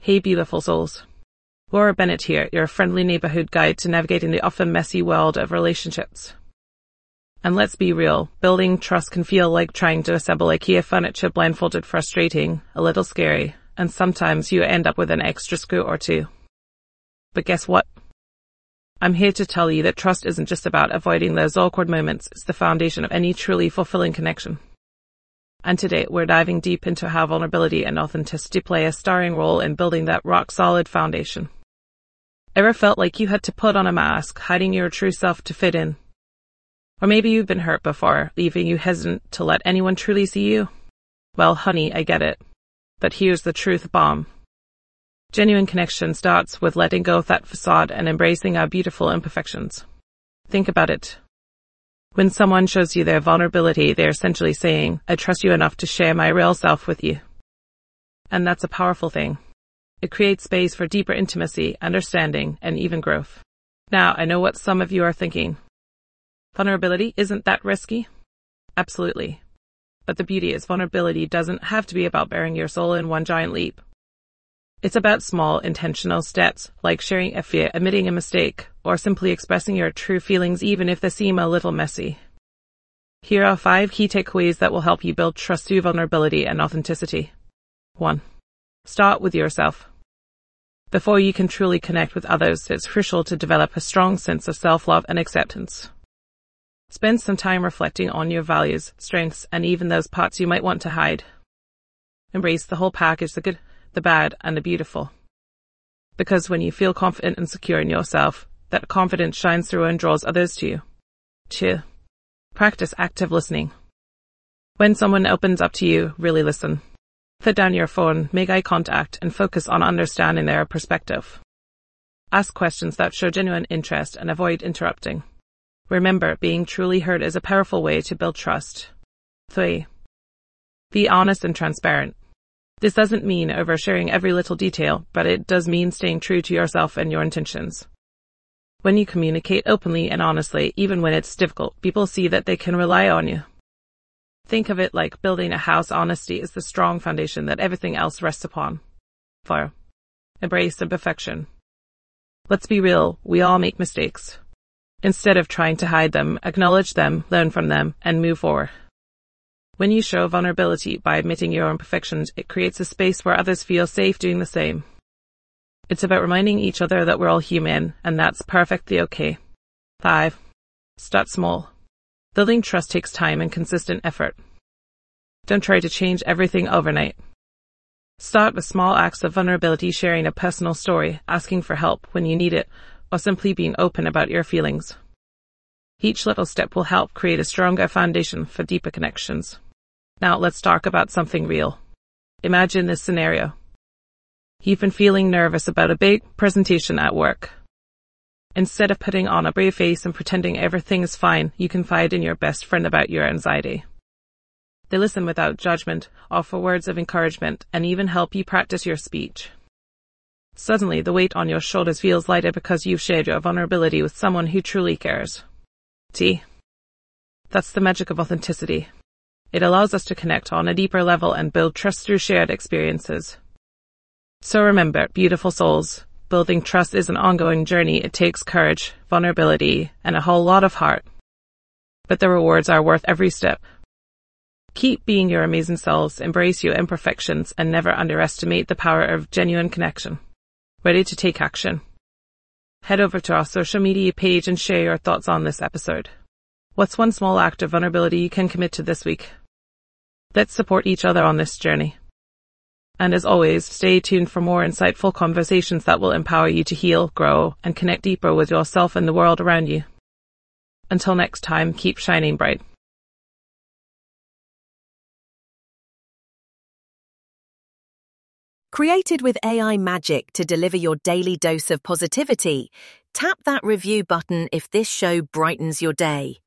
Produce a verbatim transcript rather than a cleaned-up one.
Hey beautiful souls. Laura Bennett here, your friendly neighborhood guide to navigating the often messy world of relationships. And let's be real, building trust can feel like trying to assemble IKEA furniture blindfolded, frustrating, a little scary, and sometimes you end up with an extra screw or two. But guess what? I'm here to tell you that trust isn't just about avoiding those awkward moments, it's the foundation of any truly fulfilling connection. And today, we're diving deep into how vulnerability and authenticity play a starring role in building that rock-solid foundation. Ever felt like you had to put on a mask, hiding your true self to fit in? Or maybe you've been hurt before, leaving you hesitant to let anyone truly see you? Well, honey, I get it. But here's the truth bomb. Genuine connection starts with letting go of that facade and embracing our beautiful imperfections. Think about it. When someone shows you their vulnerability, they're essentially saying, I trust you enough to share my real self with you. And that's a powerful thing. It creates space for deeper intimacy, understanding, and even growth. Now, I know what some of you are thinking. Vulnerability, isn't that risky? Absolutely. But the beauty is vulnerability doesn't have to be about bearing your soul in one giant leap. It's about small, intentional steps, like sharing a fear, admitting a mistake, or simply expressing your true feelings even if they seem a little messy. Here are five key takeaways that will help you build trust through vulnerability and authenticity. one. Start with yourself. Before you can truly connect with others, it's crucial to develop a strong sense of self-love and acceptance. Spend some time reflecting on your values, strengths, and even those parts you might want to hide. Embrace the whole package, the good, the bad, and the beautiful. Because when you feel confident and secure in yourself, that confidence shines through and draws others to you. two. Practice active listening. When someone opens up to you, really listen. Put down your phone, make eye contact, and focus on understanding their perspective. Ask questions that show genuine interest and avoid interrupting. Remember, being truly heard is a powerful way to build trust. three. Be honest and transparent. This doesn't mean oversharing every little detail, but it does mean staying true to yourself and your intentions. When you communicate openly and honestly, even when it's difficult, people see that they can rely on you. Think of it like building a house. Honesty is the strong foundation that everything else rests upon. four. Embrace imperfection. Let's be real, we all make mistakes. Instead of trying to hide them, acknowledge them, learn from them, and move forward. When you show vulnerability by admitting your imperfections, it creates a space where others feel safe doing the same. It's about reminding each other that we're all human, and that's perfectly okay. five. Start small. Building trust takes time and consistent effort. Don't try to change everything overnight. Start with small acts of vulnerability, sharing a personal story, asking for help when you need it, or simply being open about your feelings. Each little step will help create a stronger foundation for deeper connections. Now let's talk about something real. Imagine this scenario. You've been feeling nervous about a big presentation at work. Instead of putting on a brave face and pretending everything is fine, you confide in your best friend about your anxiety. They listen without judgment, offer words of encouragement, and even help you practice your speech. Suddenly, the weight on your shoulders feels lighter because you've shared your vulnerability with someone who truly cares. T. That's the magic of authenticity. It allows us to connect on a deeper level and build trust through shared experiences. So remember, beautiful souls, building trust is an ongoing journey. It takes courage, vulnerability, and a whole lot of heart. But the rewards are worth every step. Keep being your amazing selves, embrace your imperfections, and never underestimate the power of genuine connection. Ready to take action? Head over to our social media page and share your thoughts on this episode. What's one small act of vulnerability you can commit to this week? Let's support each other on this journey. And as always, stay tuned for more insightful conversations that will empower you to heal, grow, and connect deeper with yourself and the world around you. Until next time, keep shining bright. Created with A I magic to deliver your daily dose of positivity, tap that review button if this show brightens your day.